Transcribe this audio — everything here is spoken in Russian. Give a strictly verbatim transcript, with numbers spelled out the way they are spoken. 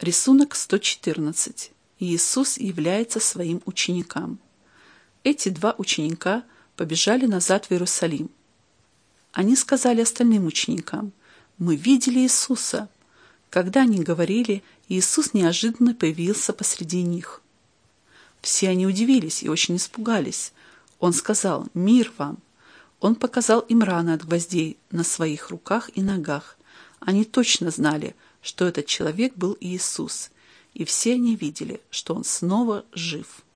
Рисунок сто четырнадцать. Иисус является своим ученикам. Эти два ученика побежали назад в Иерусалим. Они сказали остальным ученикам: «Мы видели Иисуса». Когда они говорили, Иисус неожиданно появился посреди них. Все они удивились и очень испугались. Он сказал: «Мир вам!» Он показал им раны от гвоздей на своих руках и ногах. Они точно знали, что этот человек был Иисус, и все они видели, что он снова жив.